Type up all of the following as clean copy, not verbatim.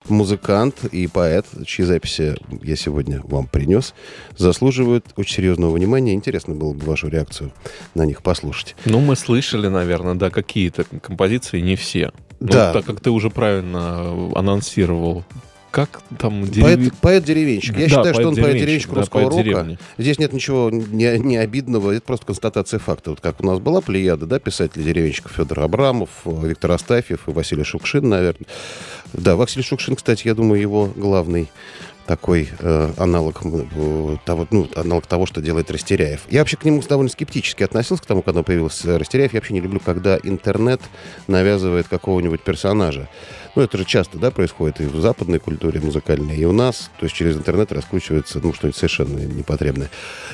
музыкант и поэт, чьи записи я сегодня вам принес, заслуживают очень серьезного внимания. Интересно было бы вашу реакцию на них послушать. Ну, мы слышали, наверное, да, какие-то композиции, не все. Да. Ну, так как ты уже правильно анонсировал. Как там Поэт-деревенщик. Я считаю, что он поэт-деревенщик русского рока. деревни. Здесь нет ничего не обидного, это просто констатация факта. Вот как у нас была плеяда, да, писателей-деревенщиков Федор Абрамов, Виктор Астафьев и Василий Шукшин, наверное. Да, Василий Шукшин, кстати, я думаю, его главный такой аналог того, что делает Растеряев. Я вообще к нему довольно скептически относился, к тому, когда появился Растеряев. Я вообще не люблю, когда интернет навязывает какого-нибудь персонажа. Ну, это же часто, да, происходит и в западной культуре музыкальной, и у нас. То есть через интернет раскручивается, что-нибудь совершенно непотребное.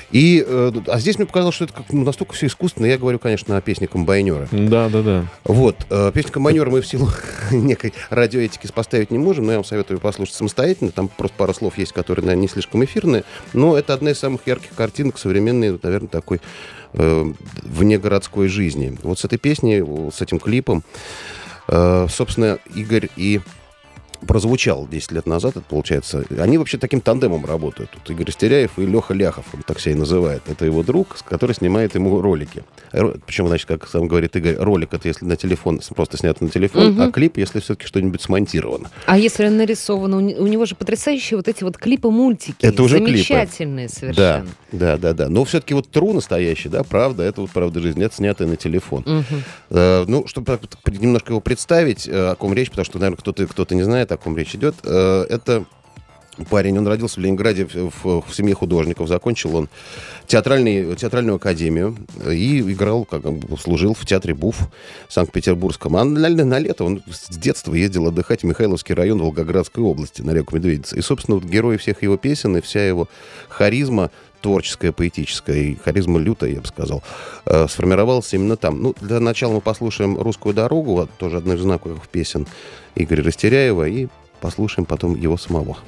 А здесь мне показалось, что это настолько все искусственно. Я говорю, конечно, о песне комбайнера. Да. Вот. Песню комбайнера мы в силу некой радиоэтики поставить не можем, но я вам советую послушать самостоятельно. Там просто пару слов есть, которые, наверное, не слишком эфирные. Но это одна из самых ярких картинок современной, наверное, такой внегородской жизни. Вот с этой песней, с этим клипом, собственно, Игорь и прозвучал 10 лет назад, это получается. Они вообще таким тандемом работают. Тут Игорь Растеряев и Леха Ляхов, он так себя и называет. Это его друг, который снимает ему ролики. Причем, значит, как сам говорит Игорь, ролик — это если на телефон, просто снято на телефон, а клип, если все-таки что-нибудь смонтировано. А если нарисовано? У него же потрясающие вот эти вот клипы-мультики. Это уже замечательные клипы. Совершенно. Да. Но все-таки вот true настоящий, да, правда, это вот правда жизни, это снятое на телефон. Чтобы немножко его представить, о ком речь, потому что, наверное, кто-то не знает, о ком речь идет. Это парень, он родился в Ленинграде в семье художников, закончил он театральную академию и играл, служил в театре БУФ Санкт-Петербургском. А на лето он с детства ездил отдыхать в Михайловский район Волгоградской области на реку Медведица. И, собственно, вот герои всех его песен и вся его харизма творческая, поэтическая и харизма лютая, я бы сказал, сформировалась именно там. Ну, для начала мы послушаем «Русскую дорогу», тоже одна из знаковых песен Игоря Растеряева, и послушаем потом его самого.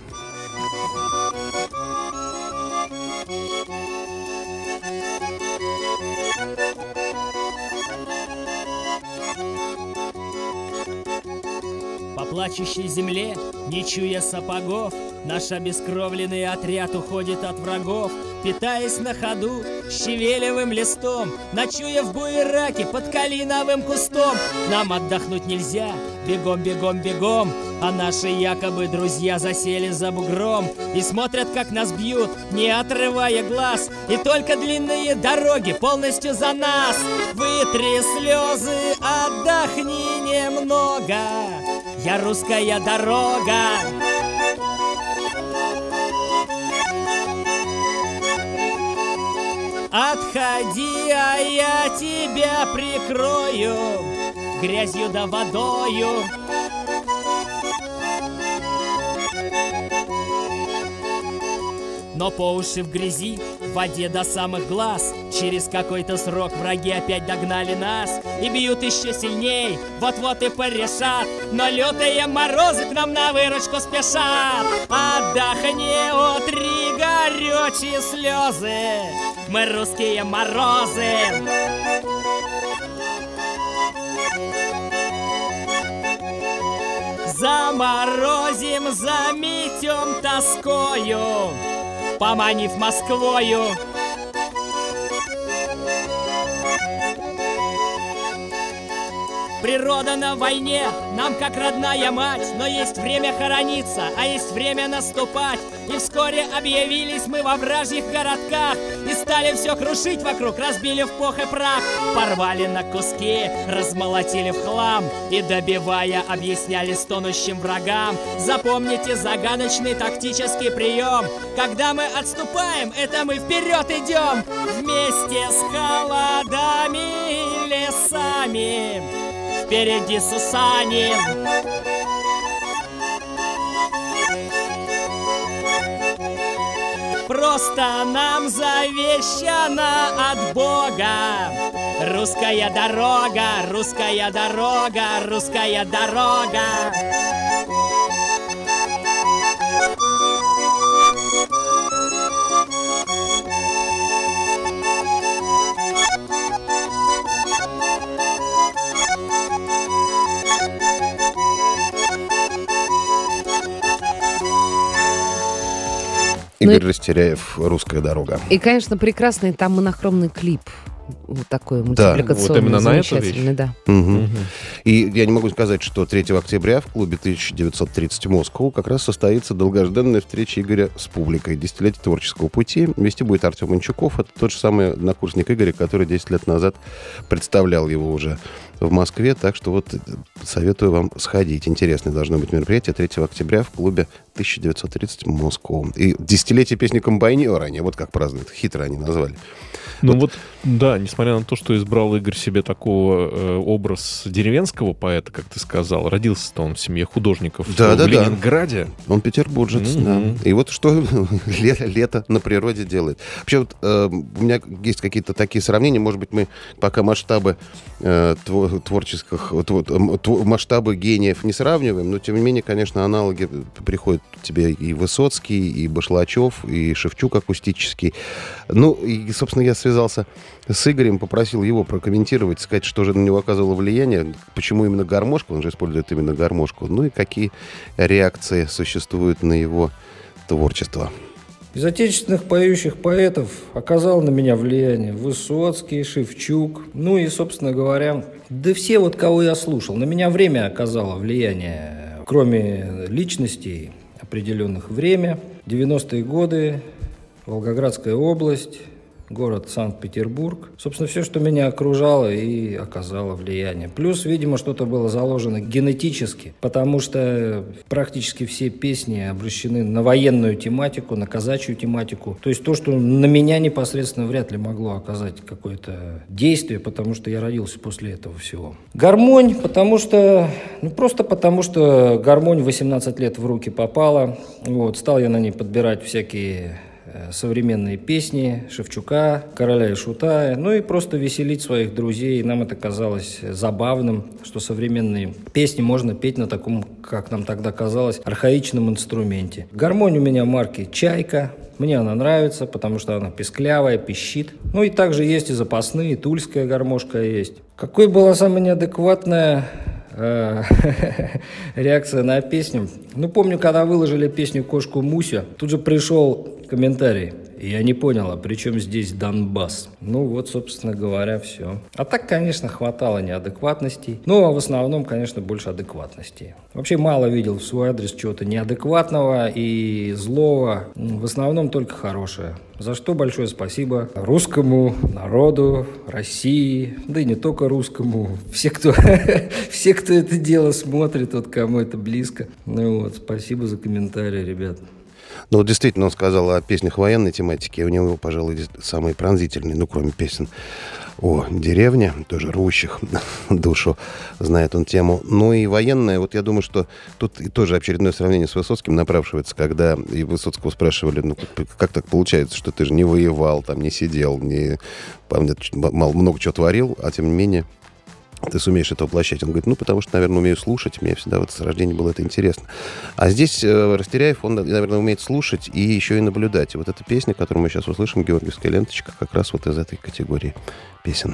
По плачущей земле, не чуя сапогов, наш обескровленный отряд уходит от врагов, питаясь на ходу щавелевым листом, ночуя в буераке под калиновым кустом. Нам отдохнуть нельзя, бегом, бегом, бегом, а наши якобы друзья засели за бугром и смотрят, как нас бьют, не отрывая глаз, и только длинные дороги полностью за нас. Вытри слезы, отдохни немного, я русская дорога. Отходи, а я тебя прикрою грязью да водою. Но по уши в грязи, в воде до самых глаз. Через какой-то срок враги опять догнали нас и бьют еще сильней, вот-вот и порешат. Но лютые морозы к нам на выручку спешат. Отдохни, утри горючие слезы, мы русские морозы. Заморозим, заметем тоскою, поманив Москвою. Природа на войне нам как родная мать, но есть время хорониться, а есть время наступать. И вскоре объявились мы во вражьих городках и стали все крушить вокруг, разбили в пух и прах. Порвали на куски, размолотили в хлам и, добивая, объясняли стонущим врагам: запомните загадочный тактический прием. Когда мы отступаем, это мы вперед идем. Вместе с холодами и лесами, впереди Сусанин. Просто нам завещано от Бога русская дорога, русская дорога, русская дорога. Игорь Растеряев, «Русская дорога». И, конечно, прекрасный там монохромный клип. Вот такой мультипликационный, вот именно на эту замечательный, да. И я не могу сказать, что 3 октября в клубе 1930 Москва как раз состоится долгожданная встреча Игоря с публикой. Десятилетие творческого пути. Вести будет Артем Манчуков. Это тот же самый однокурсник Игоря, который 10 лет назад представлял его уже в Москве. Так что вот советую вам сходить. Интересное должно быть мероприятие 3 октября в клубе 1930 Москва. И десятилетие песни «Комбайнера» они вот как празднуют. Хитро они назвали. Ну вот, да, несмотря на то, что избрал Игорь себе такого образ деревенского поэта, как ты сказал, родился-то он в семье художников в Ленинграде. Он петербуржец, да. И вот что лето на природе делает. Вообще вот у меня есть какие-то такие сравнения, может быть, мы пока масштабы творческих, масштабы гениев не сравниваем, но тем не менее, конечно, аналоги приходят тебе и Высоцкий, и Башлачев, и Шевчук акустический. Ну, и, собственно, я связался с Игорем, попросил его прокомментировать, сказать, что же на него оказывало влияние, почему именно гармошку, он же использует именно гармошку, ну и какие реакции существуют на его творчество. Из отечественных поющих поэтов оказал на меня влияние Высоцкий, Шевчук, ну и, собственно говоря, да все вот, кого я слушал. На меня время оказало влияние, кроме личностей определенных, время. 90-е годы, Волгоградская область, город Санкт-Петербург. Собственно, все, что меня окружало и оказало влияние. Плюс, видимо, что-то было заложено генетически, потому что практически все песни обращены на военную тематику, на казачью тематику. То есть то, что на меня непосредственно вряд ли могло оказать какое-то действие, потому что я родился после этого всего. Гармонь, просто потому что гармонь в 18 лет в руки попала. Вот, стал я на ней подбирать всякие современные песни Шевчука, Короля и Шута, ну и просто веселить своих друзей. Нам это казалось забавным, что современные песни можно петь на таком, как нам тогда казалось, архаичном инструменте. Гармонь у меня марки «Чайка». Мне она нравится, потому что она песклявая, пищит. Ну и также есть и запасные, тульская гармошка есть. Какой была самая неадекватная реакция на песню? Ну, помню, когда выложили песню «Кошку Муся», тут же пришел комментарий. Я не понял, а при чем здесь Донбасс? Ну вот, собственно говоря, все. А так, конечно, хватало неадекватностей. Ну, а в основном, конечно, больше адекватностей. Вообще мало видел в свой адрес чего-то неадекватного и злого. В основном только хорошее. За что большое спасибо русскому народу, России, да и не только русскому. Все, кто это дело смотрит, вот кому это близко. Ну вот, спасибо за комментарии, ребят. Ну, вот действительно, он сказал о песнях военной тематики. У него, пожалуй, самые пронзительные, ну, кроме песен о деревне, тоже рвущих душу, знает он тему. Ну и военная, вот я думаю, что тут и тоже очередное сравнение с Высоцким напрашивается, когда и Высоцкого спрашивали, ну, как так получается, что ты же не воевал, там, не сидел, много чего творил, а тем не менее ты сумеешь это воплощать. Он говорит, ну, потому что, наверное, умею слушать. Мне всегда вот с рождения было это интересно. А здесь Растеряев, он, наверное, умеет слушать и еще и наблюдать. И вот эта песня, которую мы сейчас услышим, «Георгиевская ленточка», как раз вот из этой категории песен.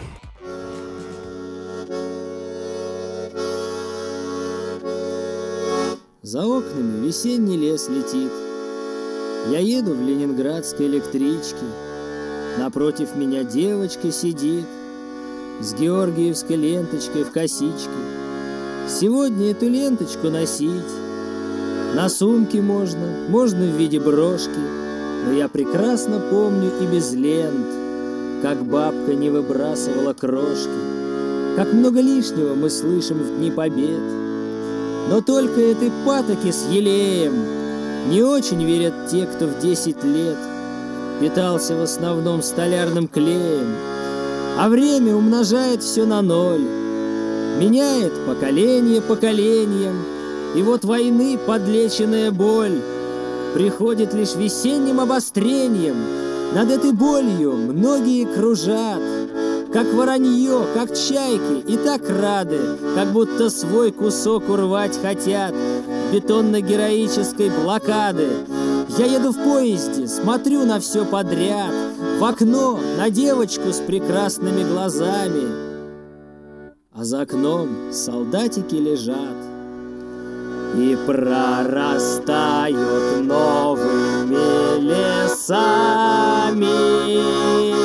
За окнами весенний лес летит. Я еду в ленинградской электричке. Напротив меня девочка сидит с георгиевской ленточкой в косичке. Сегодня эту ленточку носить на сумке можно в виде брошки. Но я прекрасно помню и без лент, как бабка не выбрасывала крошки, как много лишнего мы слышим в дни побед. Но только этой патоки с елеем не очень верят те, кто в 10 лет питался в основном столярным клеем. А время умножает все на ноль, меняет поколение поколением, и вот войны подлеченная боль приходит лишь весенним обострением. Над этой болью многие кружат, как воронье, как чайки, и так рады, как будто свой кусок урвать хотят бетонно-героической блокады. Я еду в поезде, смотрю на все подряд, в окно на девочку с прекрасными глазами, а за окном солдатики лежат и прорастают новыми лесами. сами.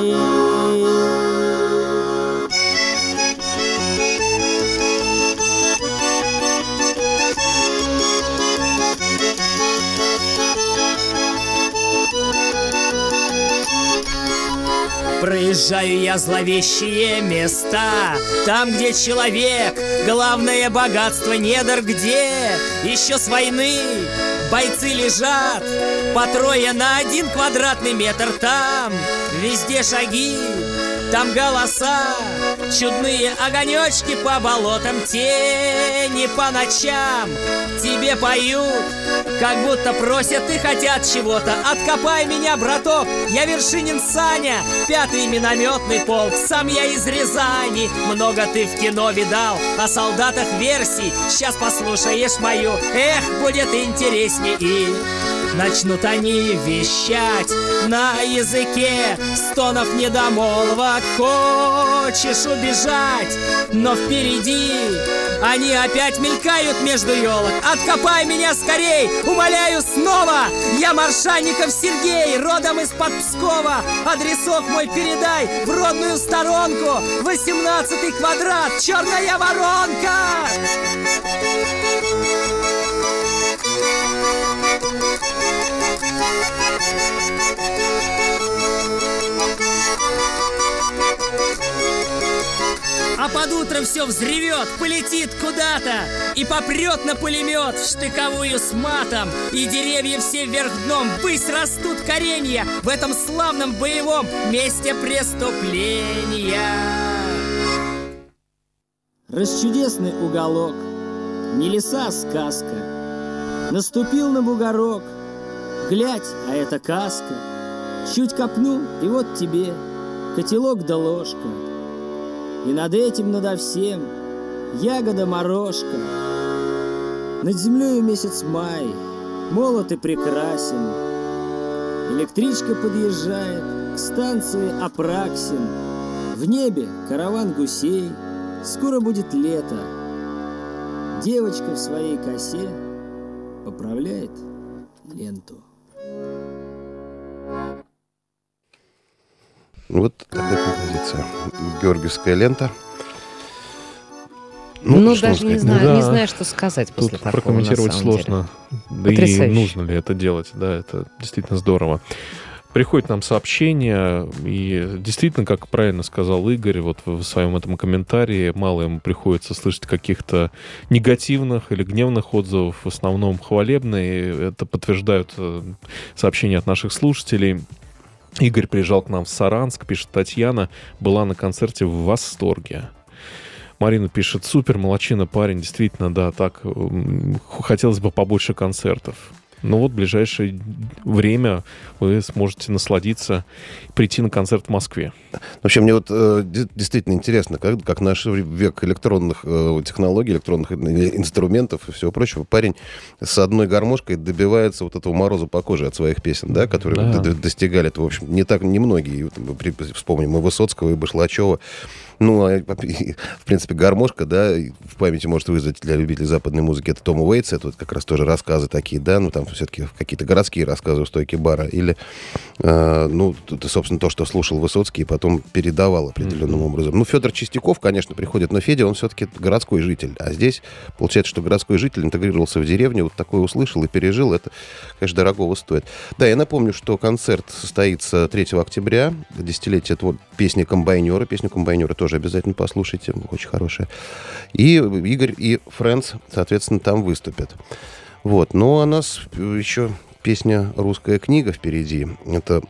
Проезжаю я зловещие места, там, где человек, главное богатство недр, где еще с войны бойцы лежат по трое на 1 квадратный метр. Там везде шаги, там голоса, чудные огонечки по болотам, тени по ночам тебе поют, как будто просят и хотят чего-то. Откопай меня, браток, я Вершинин Саня, 5-й минометный полк, сам я из Рязани. Много ты в кино видал о солдатах версий, сейчас послушаешь мою, эх, будет интереснее. И начнут они вещать на языке стонов недомолвок. Хочешь убежать, но впереди они опять мелькают между елок. Откопай меня скорей, умоляю снова. Я Маршанников Сергей, родом из-под Пскова. Адресок мой передай в родную сторонку. 18-й квадрат, черная воронка. А под утро все взревет, полетит куда-то и попрет на пулемет в штыковую с матом. И деревья все вверх дном, ввысь растут коренья в этом славном боевом месте преступления. Расчудесный уголок, не леса, а сказка. Наступил на бугорок, глядь, а это каска. Чуть копнул, и вот тебе котелок да ложка. И над этим, надо всем, ягода-морожка. Над землею месяц май, молод и прекрасен. Электричка подъезжает к станции Апраксин. В небе караван гусей, скоро будет лето. Девочка в своей косе поправляет ленту. Вот такая композиция. Георгиевская лента. Даже не знаю, что сказать после тут такого, прокомментировать сложно. Да и нужно ли это делать. Да, это действительно здорово. Приходит нам сообщение, и действительно, как правильно сказал Игорь, вот в своем этом комментарии, мало ему приходится слышать каких-то негативных или гневных отзывов, в основном хвалебные. Это подтверждают сообщения от наших слушателей. Игорь приезжал к нам в Саранск, пишет Татьяна, была на концерте в восторге. Марина пишет, супер, молодчина парень, действительно, да, так, хотелось бы побольше концертов. Но вот в ближайшее время вы сможете насладиться, прийти на концерт в Москве. Вообще, мне вот действительно интересно, как наш век электронных технологий, электронных инструментов и всего прочего, парень с одной гармошкой добивается вот этого мороза по коже от своих песен, да, которые достигали. Это, в общем, не многие. Вспомним и Высоцкого, и Башлачева. Ну, в принципе, гармошка, да, в памяти может вызвать для любителей западной музыки. Это Том Уэйтс, это вот как раз тоже рассказы такие, да, ну, там все-таки какие-то городские рассказы у стойки бара. Или, это, собственно, то, что слушал Высоцкий и потом передавал определенным образом. Ну, Федор Чистяков, конечно, приходит, но Федя, он все-таки городской житель. А здесь получается, что городской житель интегрировался в деревню, вот такое услышал и пережил. Это, конечно, дорогого стоит. Да, я напомню, что концерт состоится 3 октября, десятилетие песни «Комбайнеры». Песню «Комбайнеры» тоже обязательно послушайте, очень хорошая. И Игорь и Френдс, соответственно, там выступят. Вот. Но у нас еще песня «Русская книга» впереди. Это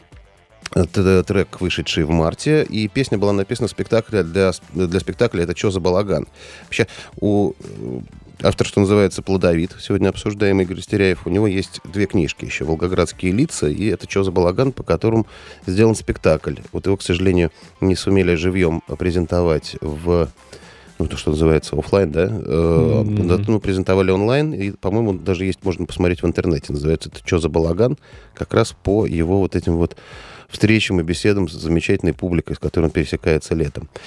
трек, вышедший в марте, и песня была написана для спектакля «Это чё за балаган?». Вообще, у автор, что называется, плодовит, сегодня обсуждаемый Игорь Стеряев, у него есть 2 книжки еще, «Волгоградские лица» и «Это чё за балаган?», по которым сделан спектакль. Вот его, к сожалению, не сумели живьем презентовать в, то, что называется, офлайн, да? Презентовали онлайн, и, по-моему, даже есть, можно посмотреть в интернете. Называется «Это чё за балаган?», как раз по его вот этим вот встречам и беседам с замечательной публикой, с которой он пересекается летом.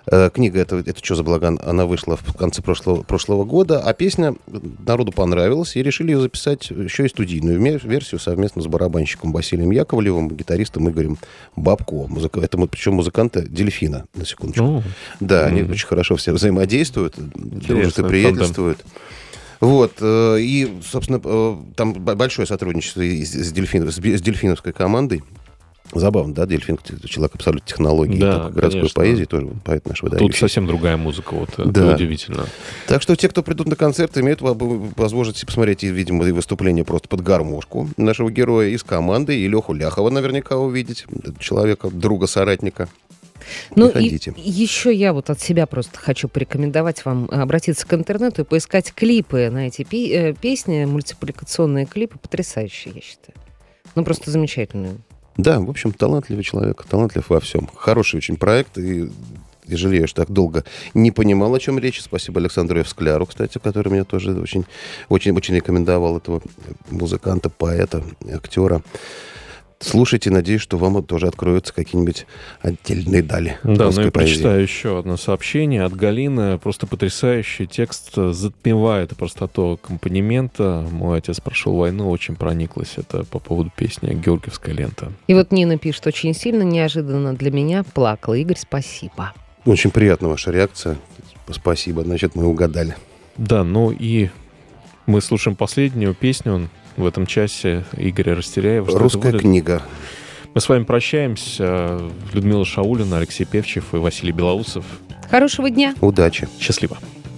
Книга «Это что за балаган?» она вышла в конце прошлого года, а песня народу понравилась, и решили ее записать еще и студийную версию совместно с барабанщиком Василием Яковлевым, гитаристом Игорем Бабко. Это причем музыканты «Дельфина», на секундочку. Да, они очень хорошо все взаимодействуют, дружат и приятельствуют. Вот, и, собственно, там большое сотрудничество с дельфиновской командой. Забавно, да, Дельфин, человек абсолютно технологии, да, городской поэзии, тоже поэт наш выдающийся. Тут совсем другая музыка, вот, да. Это удивительно. Так что те, кто придут на концерт, имеют возможность посмотреть, видимо, и выступление просто под гармошку нашего героя из команды, и Леху Ляхова наверняка увидеть, человека, друга, соратника. Ну и еще я вот от себя просто хочу порекомендовать вам обратиться к интернету и поискать клипы на эти песни, мультипликационные клипы, потрясающие, я считаю. Ну, просто замечательные. Да, в общем, талантливый человек, талантлив во всем. Хороший очень проект, и я жалею, что так долго не понимал, о чем речь. Спасибо Александру Евскляру, кстати, который меня тоже очень рекомендовал, этого музыканта, поэта, актера. Слушайте, надеюсь, что вам тоже откроются какие-нибудь отдельные дали. Да, ну и прочитаю еще одно сообщение от Галины. Просто потрясающий текст, затмевает простоту аккомпанемента. Мой отец прошел войну, очень прониклась. Это по поводу песни «Георгиевская лента». И вот Нина пишет: очень сильно, неожиданно для меня плакала. Игорь, спасибо. Очень приятна ваша реакция. Спасибо, значит, мы угадали. Да, ну и мы слушаем последнюю песню в этом часе Игоря Растеряева. «Русская книга». Мы с вами прощаемся. Людмила Шаулина, Алексей Певчев и Василий Белоусов. Хорошего дня. Удачи. Счастливо.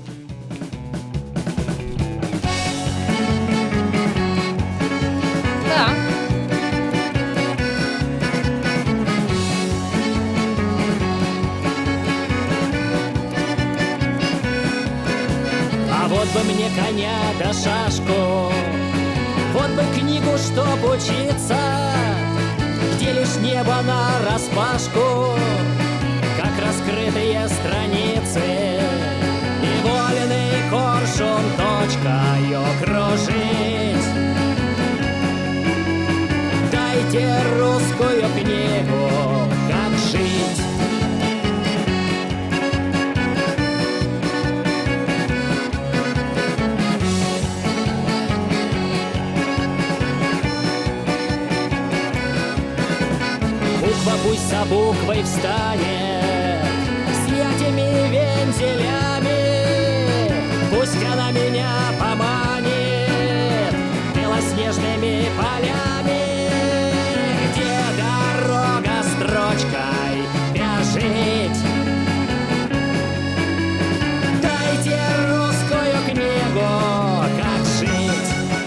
Да. А вот бы мне коня да шашку, вот бы книгу, чтоб учиться, где лишь небо нараспашку, как раскрытые страницы, и вольный коршун точкою кружить. Дайте русскую книгу, как жить. Буква пусть за буквой встанет с этими вензелями, пусть она меня поманит белоснежными полями, где дорога строчкой бежит. Дайте русскую книгу, как жить.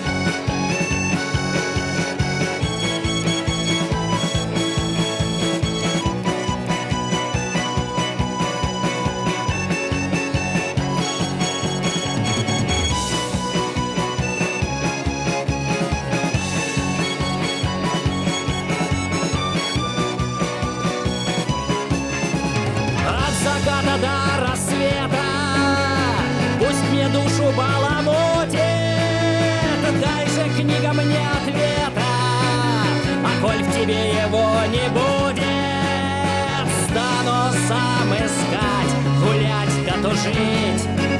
До рассвета пусть мне душу баламутит, дай же, книга, мне ответа, а коль в тебе его не будет, стану сам искать, гулять да тужить.